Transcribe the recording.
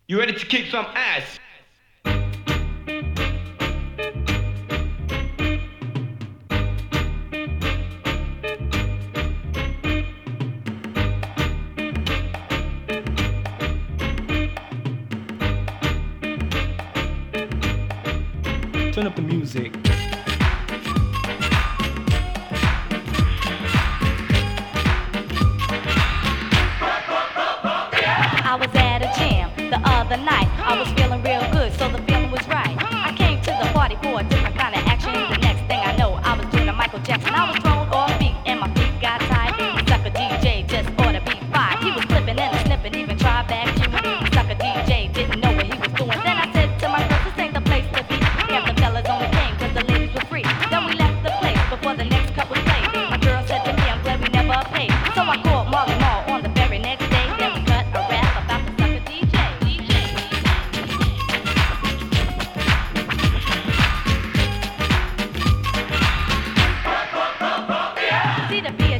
You ready to kick some ass? Turn up the music. I was at a jam the other night. I was feeling real good, so the feeling was right. I came to the party for a different kind of action. The next thing I know, I was doing a Michael Jackson. I was thrown off beat and my feet got tied. The sucker DJ just ought to be fired. He was flipping and snipping, even tried back to me. The sucker DJ didn't know what he was doing. Then I said to myself, this ain't the place to be. Half the fellas only came cause the ladies were free. Then we left the place before the next couple played. My girl said to me, I'm glad we never paid. So I called Marley Marl on the very next day. Then we cut a rap about the sucker DJ. See the